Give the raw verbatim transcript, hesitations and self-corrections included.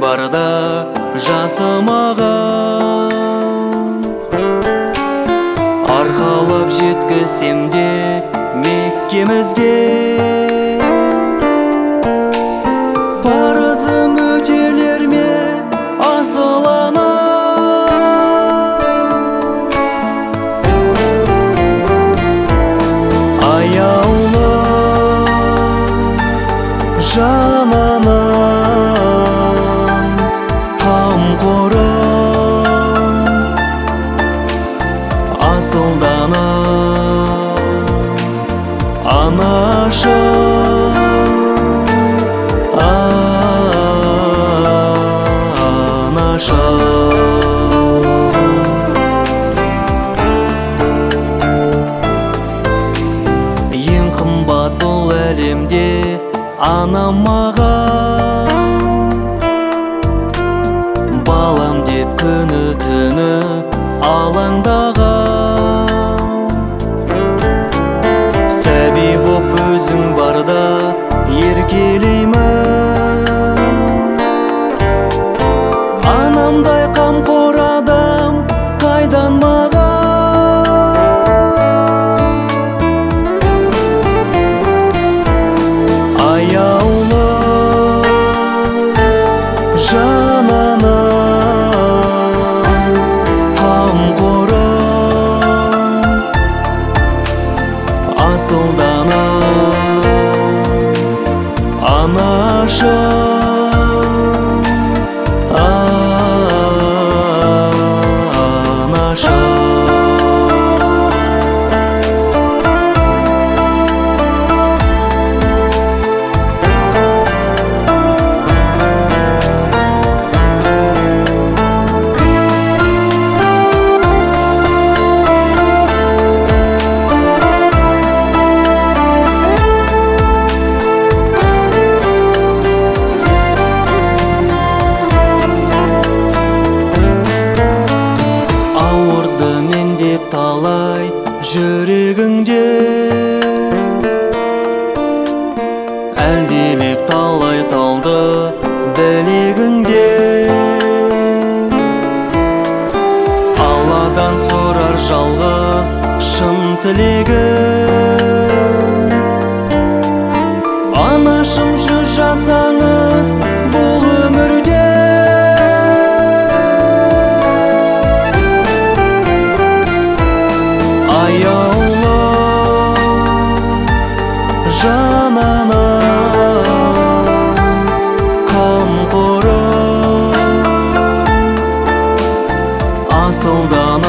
барда жасамаған, арқалап жеткізсем де Меккемізге. Парызым өтелер ме асыл ана, аяулы жан анам, қамқорым асыл дана анашым, анашым. Ең қымбат бұл әлемде анам маған, балам деп күні түні алаңдаған. Сәби боп өзің барда еркелеймін, анамдай қамқор адам қайдан маған. Аяулы жан анам, қамқорым асыл дана анашым, анашым. Талай жүрегіңде әлдилеп талай талды білегіңде. Алладан сұрар жалғыз шын тілегім, анашым жүз жасаңыз бұл өмірде. Аяулы жан анам, қамқорым асыл дана